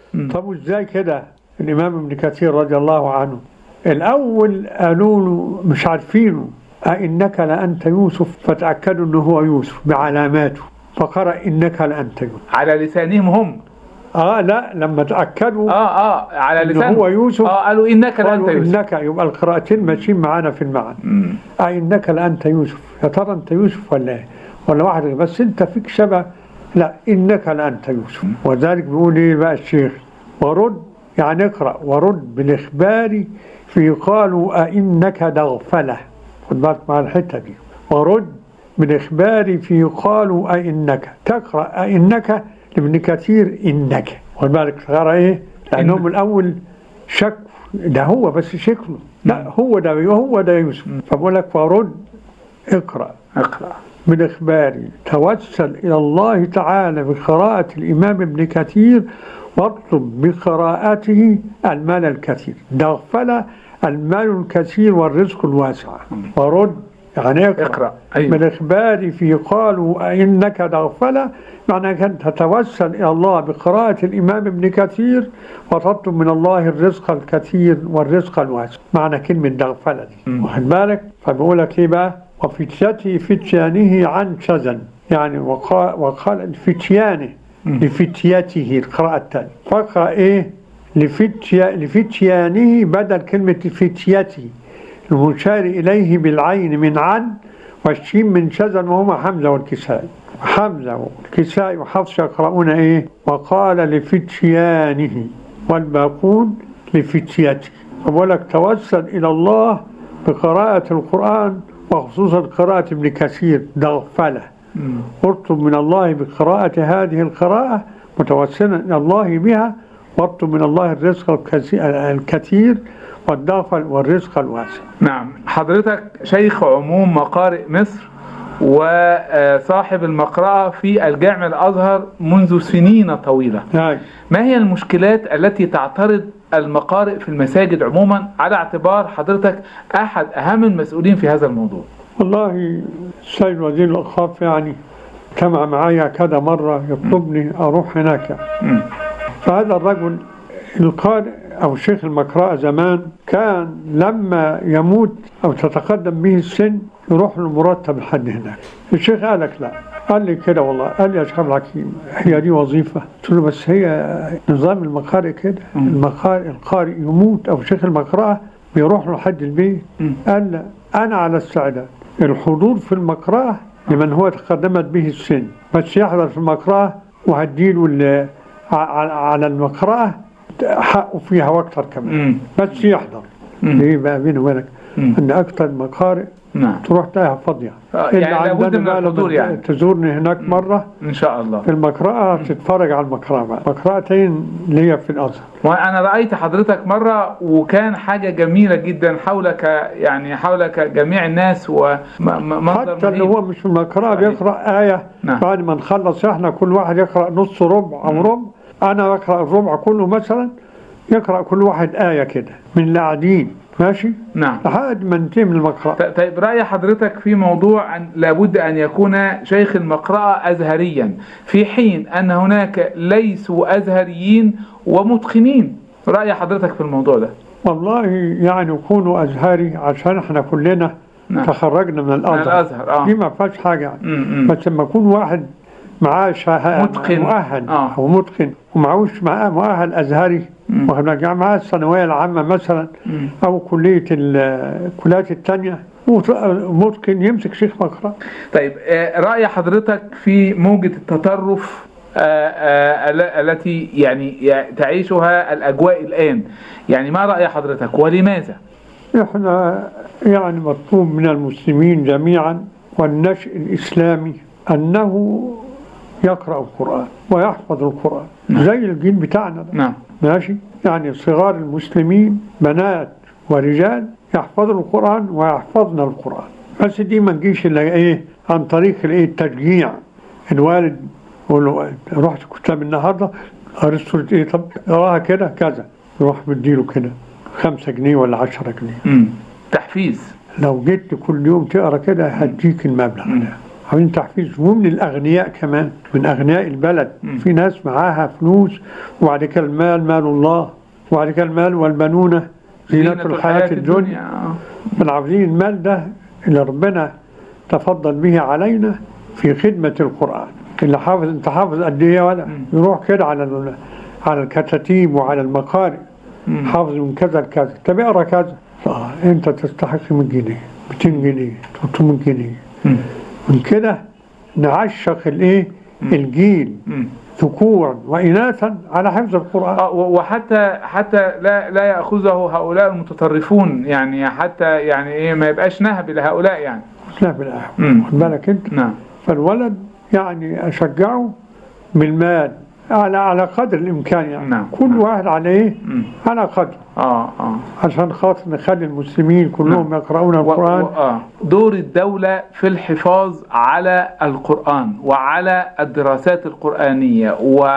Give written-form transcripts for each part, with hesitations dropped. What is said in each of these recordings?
طب وازاي كده؟ الإمام ابن كثير رضي الله عنه الأول قالوا له مش عارفينه، أئنك لأنت يوسف، فتأكدوا أنه هو يوسف بعلاماته، فقرأ إنك لأنت يوسف على لسانهم هم. لا لما تأكدوا على إنه لسانهم هو يوسف قالوا إنك لأنت يوسف. إنك، يبقى القراءتين ماشيين معانا في المعنى. أئنك لأنت يوسف، يا ترى أنت يوسف ولا إيه؟ ولا واحد بس أنت فيك شبه؟ لا، إنك لأنت يوسف. وذلك بيقول إيه بقى الشيخ؟ ورد يعني اقرأ، ورد بالإخبار في قالوا أئنك دغفلة. خد بالك مع الحتة دي، ورد بالإخبار في قالوا أئنك، تقرأ أئنك لابن كثير إنك. خد بالك تقرأ إيه؟ لأنهم الأول شك ده هو بس شكله، لا هو ده يوسف. فبقول لك ورد اقرأ بالإخبار توسل إلى الله تعالى بقراءة الإمام ابن كثير، واطلب بقراءته المال الكثير. دغفل المال الكثير والرزق الواسع. ورد يعني اقرأ بالإخبار في قالوا أئنك دغفل، معنى أن تتوسل إلى الله بقراءة الإمام ابن كثير وتطلب من الله الرزق الكثير والرزق الواسع. معنى كلمة دغفلة دي، واخد بالك؟ فبقول لك إيه بقى؟ وفتيته فتيانه عن شزن، يعني وقال فتيانه لفتيته القراءة الثانية، فقرأ إيه؟ لفتيانه بدل كلمة فتيته، المشار إليه بالعين من عن والشين من شزن، وهما حمزة والكسائي. حمزة والكسائي وحفص يقرؤون إيه؟ وقال لفتيانه، والباقون لفتيته. فبقول لك توسل إلى الله بقراءة القرآن، وخصوصا قراءة ابن كثير دغفلة. اطلب من الله بقراءة هذه القراءة متوسلا إلى الله بها، واطلب من الله الرزق الكثير والدغفل والرزق الواسع. نعم. حضرتك شيخ عموم مقارئ مصر وصاحب المقرأة في الجامع الأزهر منذ سنين طويلة. ما هي المشكلات التي تعترض المقارئ في المساجد عموما، على اعتبار حضرتك أحد أهم المسؤولين في هذا الموضوع؟ والله السيد وزير الأوقاف يعني اجتمع معايا كذا مرة يطلبني أروح هناك. فهذا الرجل القارئ أو شيخ المقرأة زمان كان لما يموت أو تتقدم به السن يروح له مرتب لحد هناك. الشيخ قال لك لا، قال لي كده والله، قال لي يا شيخ الحكيم هي دي وظيفة؟ قلت له بس هي نظام المقارئ كده، القارئ يموت أو شيخ المقرأة بيروح له لحد البيت. قال لا، أنا على استعداد الحضور في المقرأة لمن هو تقدمت به السن، بس يحضر في المقرأة وهديله على المقرأة حقه فيها واكثر كمان، بس يحضر. ايه بقى بيني وبينك ان اكثر المقارئ تروح تلاقيها فاضيه. يعني لابد من الحضور، يعني تزورني هناك مره ان شاء الله في المقرأة، تتفرج على المقرأة بقى، مقرأتين اللي هي في الازهر. وانا رايت حضرتك مره وكان حاجه جميله جدا، حولك جميع الناس، ومنظر حتى اللي هو مش في المقرأة بيقرأ آية. بعد ما نخلص احنا كل واحد يقرأ نص ربع او ربع، أنا بقرأ الربع كله مثلا، يقرأ كل واحد آية كده من اللي قاعدين، ماشي؟ نعم. لحد ما ننتهي من المقرأة. طيب رأي حضرتك في موضوع أن لابد أن يكون شيخ المقرأة أزهريا، في حين أن هناك ليسوا أزهريين ومتقنين، رأي حضرتك في الموضوع ده؟ والله يعني يكونوا أزهري عشان احنا كلنا تخرجنا من الأزهر. دي ما فيهاش حاجة يعني. بس لما يكون واحد معاه مؤهل أو متقن ومعهوش معاه مؤهل أزهري، يعني معاه الثانوية العامة مثلا أو كلية الكليات الثانية متقن، يمسك شيخ مقرأة. طيب رأي حضرتك في موجة التطرف التي يعني تعيشها الأجواء الآن، يعني ما رأي حضرتك ولماذا؟ احنا يعني مطلوب من المسلمين جميعا والنشء الإسلامي أنه يقرأ القرآن ويحفظ القرآن زي الجيل بتاعنا ده. ماشي؟ يعني صغار المسلمين بنات ورجال يحفظوا القرآن ويحفظنا القرآن، بس دي ما نجيش إلا إيه عن طريق التشجيع. الوالد يقول له رحت كتاب النهارده قريت سورة إيه؟ طب اقراها كده كذا، يروح مديله كده 5 جنيه ولا 10 جنيه. تحفيز. لو جيت كل يوم تقرا كده هديك المبلغ ده عاوزين تحفيز، ومن الأغنياء كمان، من أغنياء البلد. في ناس معاها فلوس، وبعد كده المال مال الله، وبعد كده المال والبنون زينة الحياة الدنيا. عاوزين المال ده اللي ربنا تفضل به علينا في خدمة القرآن. اللي حافظ، انت حافظ قد ايه ولا يروح كده على الكتاتيب وعلى المقارئ، حافظ من كذا لكذا، طب اقرا كذا، انت تستحق 100 جنيه 200 جنيه 300 جنيه. من كده نعشق الايه الجيل ذكورا وإناثا على حفظ القرآن. وحتى لا يأخذه هؤلاء المتطرفون، يعني حتى يعني ايه ما يبقاش نهب لهؤلاء، يعني نهب لهؤلاء. خد بالك انت. نعم. فالولد يعني أشجعه بالمال على قدر الإمكان، يعني نعم. كل واحد على إيه؟ على قدر. عشان خاطر نخلي المسلمين كلهم يقرؤون القرآن. دور الدولة في الحفاظ على القرآن وعلى الدراسات القرآنية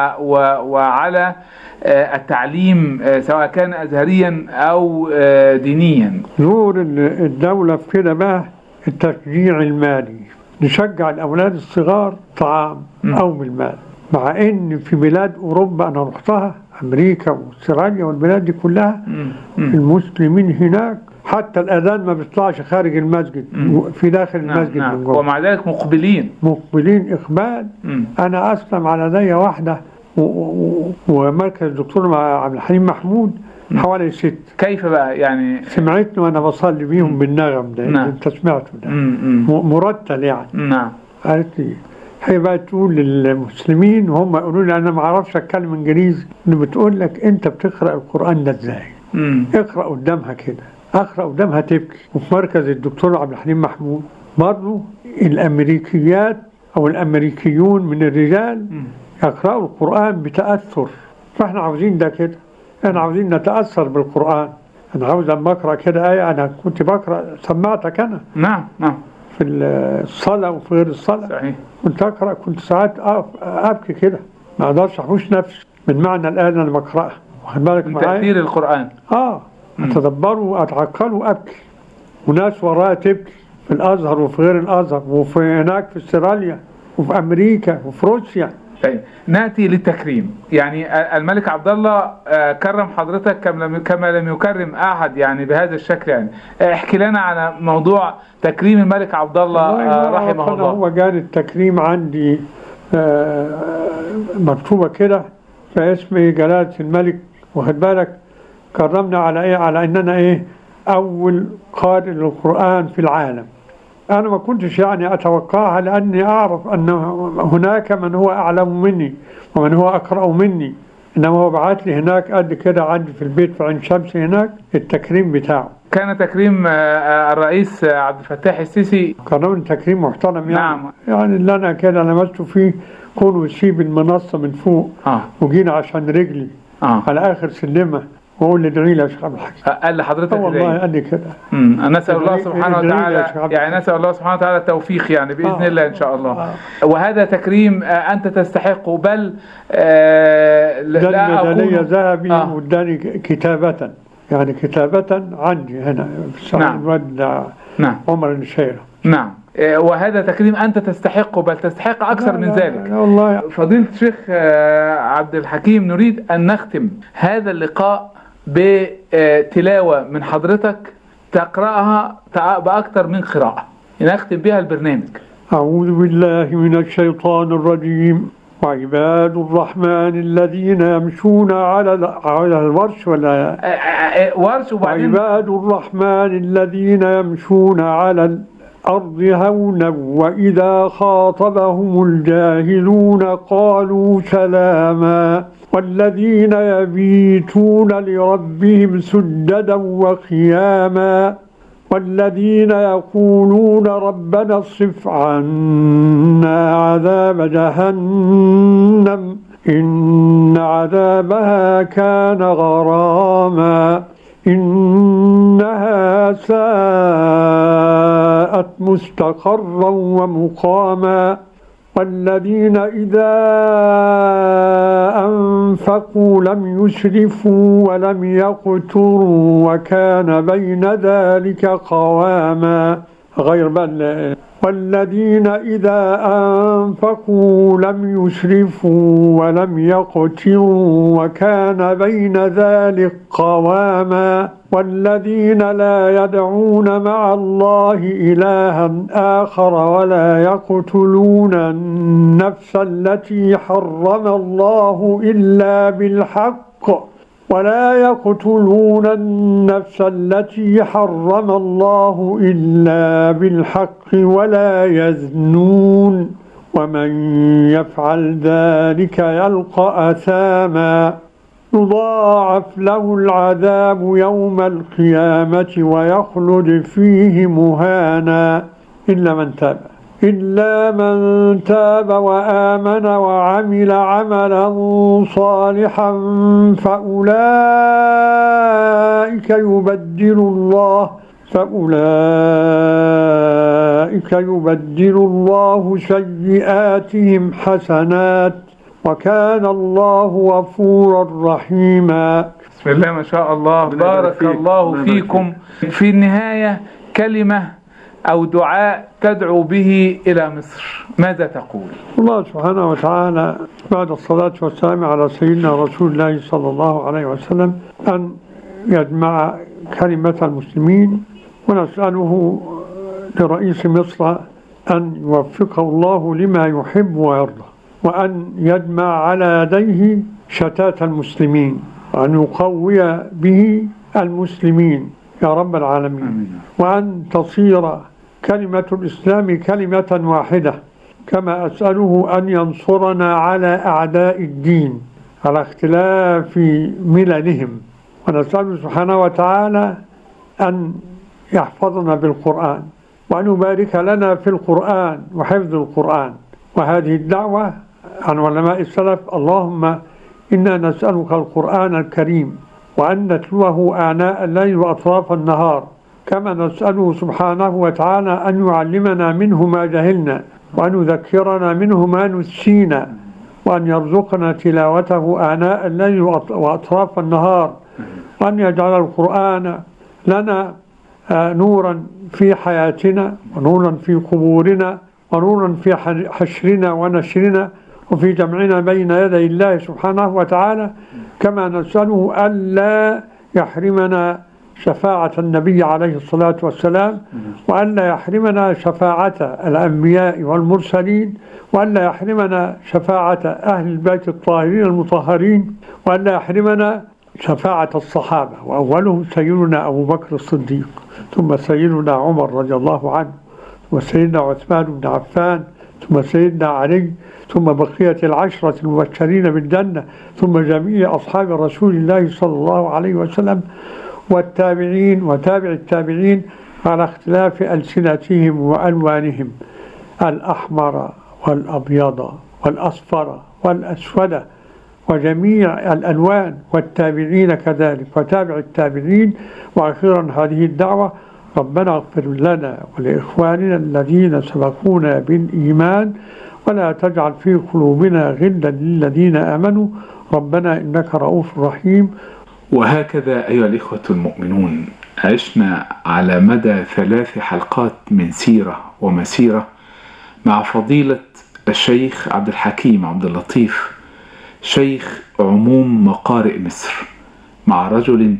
وعلى التعليم سواء كان أزهريا أو دينيا. دور الدولة في كده بقى التشجيع المالي، نشجع الأولاد الصغار طعام أو بالمال. مع ان في بلاد اوروبا انا رحتها، امريكا واستراليا والبلاد دي كلها، المسلمين هناك حتى الاذان ما بيطلعش خارج المسجد، في داخل المسجد من جوه، ومع ذلك مقبلين اقبال. انا اسلم على يدي واحده ومركز الدكتور عبد الحليم محمود حوالي 6. كيف بقى يعني؟ سمعتني وانا بصلي بيهم بالنغم ده. انت سمعته ده مرتل يعني. نعم. قالت لي هي بقى تقول للمسلمين وهم يقولوا لي انا ما اعرفش اتكلم انجليزي، اللي بتقول لك انت بتقرا القران ده ازاي؟ اقرا قدامها كده، اقرا قدامها تبكي. وفي مركز الدكتور عبد الحليم محمود برضه الامريكيات او الامريكيون من الرجال يقراوا القران بتاثر. فاحنا عاوزين ده كده، احنا عاوزين نتاثر بالقران. انا عاوز اما اقرا كده ايه، انا كنت بقرا سمعتك انا. نعم في الصلاه وفي غير الصلاه. صحيح. كنت أقرأ، كنت ساعات أبكي كده، ما أقدرش أحوش نفسي من معنى الآية اللي بقرأها. واخد بالك معايا؟ من تأثير القرآن. أتدبره وأتعقله وأبكي، وناس ورايا تبكي في الأزهر وفي غير الأزهر وفي هناك في استراليا وفي أمريكا وفي روسيا. طيب نأتي للتكريم. يعني الملك عبد الله كرم حضرتك كما لم يكرم أحد يعني بهذا الشكل. يعني احكي لنا على موضوع تكريم الملك عبد الله رحمه الله. هو جاني التكريم عندي مكتوبة كده فاسمي جلالة الملك، واخد بالك، كرمنا على إيه؟ على إننا إيه؟ أول قارئ للقرآن في العالم. أنا ما كنتش يعني أتوقعها، لأني أعرف أن هناك من هو أعلم مني ومن هو أقرأ مني، إنما هو بعت لي هناك قد كده عندي في البيت في عين شمس هناك التكريم بتاعه. كان تكريم الرئيس عبد الفتاح السيسي، كرمني تكريم محترم يعني. نعم. يعني اللي أنا كده لمسته فيه كون يسيب المنصة من فوق وجينا عشان رجلي على آخر سلمة وقول لي ادعي لي يا شيخ عبد الحكيم. قال لحضرتك والله قال لي كده. نسأل الله سبحانه وتعالى، يعني نسأل الله سبحانه وتعالى التوفيق يعني بإذن الله إن شاء الله. وهذا تكريم أنت تستحقه، بل لا أقول ذهبي واداني كتابة، يعني كتابة عندي هنا في السعودية. نعم. عمر الشيخ. نعم. وهذا تكريم أنت تستحقه، بل تستحق أكثر من ذلك. لا والله. فضيلة الشيخ عبد الحكيم، نريد أن نختم هذا اللقاء بتلاوة من حضرتك تقرأها بأكثر من قراءة، نختم بها البرنامج. أعوذ بالله من الشيطان الرجيم. وعباد الرحمن الذين يمشون على الورش ولا ورش، وبعدين وعباد الرحمن الذين يمشون على الأرض هونا وإذا خاطبهم الجاهلون قالوا سلاما والذين يبيتون لربهم سجدا وقياما والذين يقولون ربنا اصرف عنا عذاب جهنم إن عذابها كان غراما إنها ساءت مستقرا ومقاما والذين إذا أنفقوا لم يسرفوا ولم يقتروا وكان بين ذلك قواما. غير بل والذين إذا أنفقوا لم يسرفوا ولم يقتروا وكان بين ذلك قواما والذين لا يدعون مع الله إلها آخر ولا يقتلون النفس التي حرم الله إلا بالحق ولا يقتلون النفس التي حرم الله إلا بالحق ولا يزنون ومن يفعل ذلك يلقى أثاما يضاعف له العذاب يوم القيامة ويخلد فيه مهانا إلا من تاب وآمن وعمل عملا صالحا فأولئك يبدل الله سيئاتهم حسنات وكان الله غفورا رحيما. بسم الله ما شاء الله، بارك الله فيكم. في النهاية كلمة أو دعاء تدعو به إلى مصر، ماذا تقول؟ الله سبحانه وتعالى بعد الصلاة والسلام على سيدنا رسول الله صلى الله عليه وسلم أن يجمع كلمة المسلمين، ونسأله لرئيس مصر أن يوفقه الله لما يحب ويرضى، وأن يجمع على يديه شتات المسلمين، وأن يقوي به المسلمين يا رب العالمين، وأن تصير كلمة الإسلام كلمة واحدة، كما أسأله أن ينصرنا على أعداء الدين على اختلاف مللهم، ونسأله سبحانه وتعالى أن يحفظنا بالقرآن وأن يبارك لنا في القرآن وحفظ القرآن. وهذه الدعوة عن علماء السلف: اللهم إنا نسألك القرآن الكريم وأن نتلوه آناء الليل وأطراف النهار، كما نسأله سبحانه وتعالى أن يعلمنا منه ما جهلنا وأن يذكرنا منه ما نسينا، وأن يرزقنا تلاوته آناء الليل وأطراف النهار، وأن يجعل القرآن لنا نورا في حياتنا ونورا في قبورنا ونورا في حشرنا ونشرنا وفي جمعنا بين يدي الله سبحانه وتعالى، كما نسأله ألا يحرمنا شفاعة النبي عليه الصلاة والسلام، وألا يحرمنا شفاعة الأنبياء والمرسلين، وألا يحرمنا شفاعة أهل البيت الطاهرين المطهرين، وألا يحرمنا شفاعة الصحابة، وأولهم سيدنا أبو بكر الصديق، ثم سيدنا عمر رضي الله عنه، وسيدنا عثمان بن عفان، ثم سيدنا علي، ثم بقية العشرة المبشرين بالجنة، ثم جميع أصحاب رسول الله صلى الله عليه وسلم، والتابعين وتابع التابعين على اختلاف ألسنتهم وألوانهم، الأحمر والأبيض والأصفر والأسود وجميع الألوان، والتابعين كذلك وتابع التابعين. وأخيرا هذه الدعوة: ربنا اغفر لنا ولإخواننا الذين سبقونا بالإيمان ولا تجعل في قلوبنا غلا للذين آمنوا ربنا إنك رؤوف رحيم. وهكذا أيها الإخوة المؤمنون، عشنا على مدى 3 حلقات من سيرة ومسيرة مع فضيلة الشيخ عبد الحكيم عبد اللطيف، شيخ عموم مقارئ مصر، مع رجل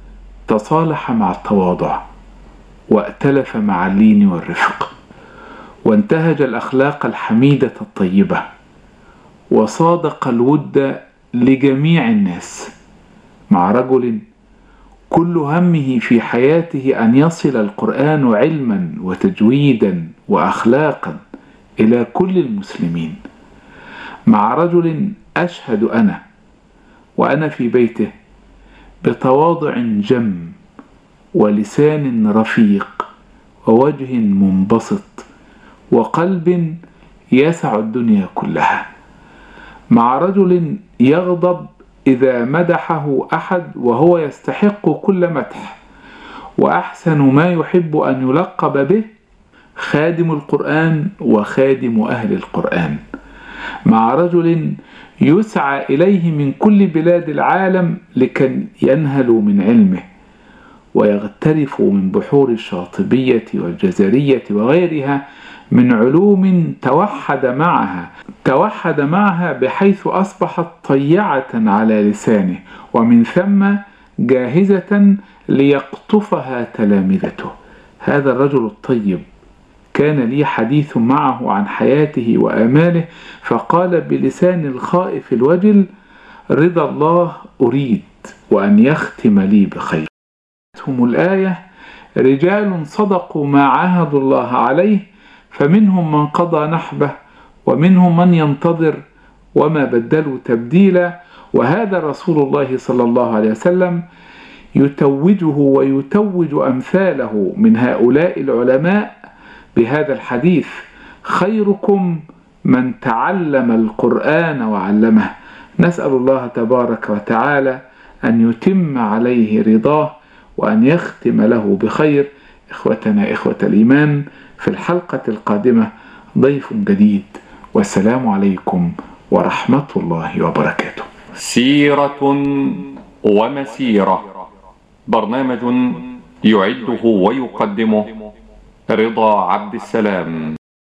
تصالح مع التواضع وائتلف مع اللين والرفق، وانتهج الأخلاق الحميدة الطيبة، وصادق الود لجميع الناس، مع رجل كل همه في حياته أن يصل القرآن علما وتجويدا وأخلاقا إلى كل المسلمين، مع رجل أشهد أنا وأنا في بيته بتواضع جم ولسان رفيق ووجه منبسط وقلب يسع الدنيا كلها، مع رجل يغضب إذا مدحه أحد وهو يستحق كل مدح، وأحسن ما يحب أن يلقب به خادم القرآن وخادم أهل القرآن، مع رجل يسعى إليه من كل بلاد العالم لكي ينهلوا من علمه ويغترفوا من بحور الشاطبية والجزرية وغيرها من علوم توحد معها بحيث أصبحت طيعة على لسانه، ومن ثم جاهزة ليقطفها تلامذته. هذا الرجل الطيب كان لي حديث معه عن حياته وآماله، فقال بلسان الخائف الوجل: رضا الله أريد، وأن يختم لي بخير. هم الآية: رجال صدقوا ما عاهدوا الله عليه، فمنهم من قضى نحبه ومنهم من ينتظر وما بدلوا تبديلا. وهذا رسول الله صلى الله عليه وسلم يتوجه ويتوج أمثاله من هؤلاء العلماء بهذا الحديث: خيركم من تعلم القرآن وعلمه. نسأل الله تبارك وتعالى أن يتم عليه رضاه وأن يختم له بخير. إخوتنا إخوة الإيمان، في الحلقة القادمة ضيف جديد، والسلام عليكم ورحمة الله وبركاته. سيرة ومسيرة، برنامج يعده ويقدمه رضا عبد السلام.